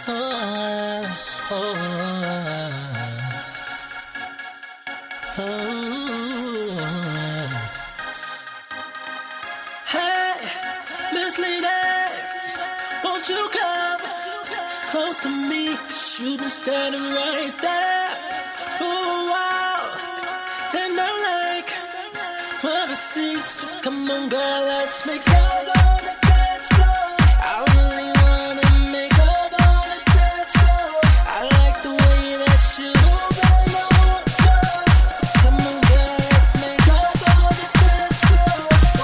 oh, oh, oh. Hey, Miss Lady, won't you come close to me? 'Cause you've been standing right there for a while, and I like what I see. So come on, girl, let's make love on the dance floor. I really wanna make love on the dance floor. I like the way that you move and I want to. So come on, girl, let's make love on the dance floor.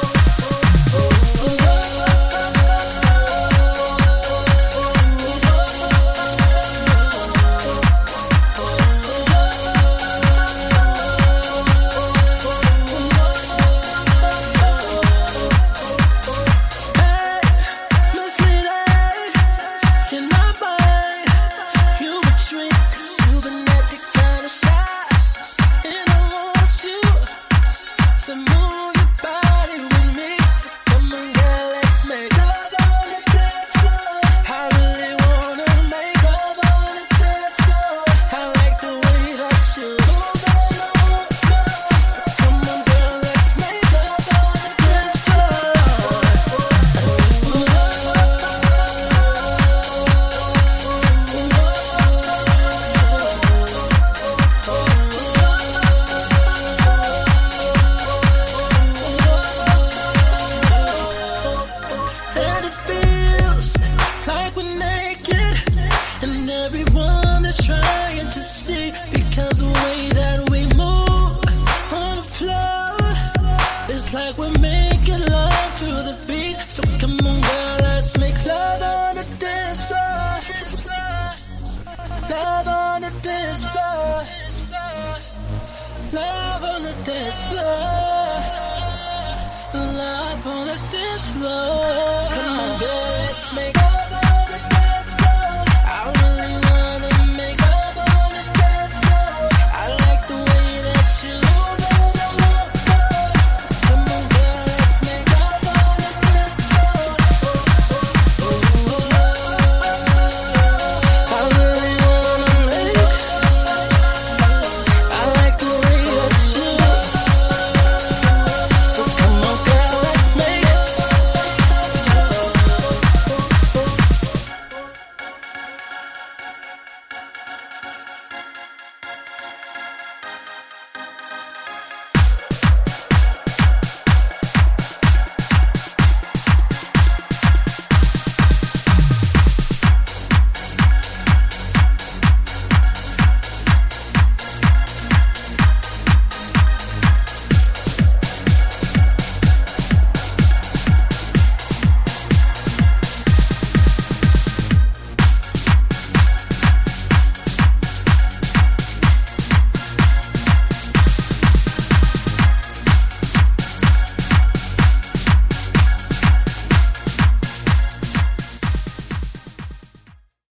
Everyone is trying to see, because the way that we move on the floor is like we're making love to the beat. So come on, girl, let's make love on the dance floor. Love on the dance floor. Love on the dance floor. Love on the dance floor.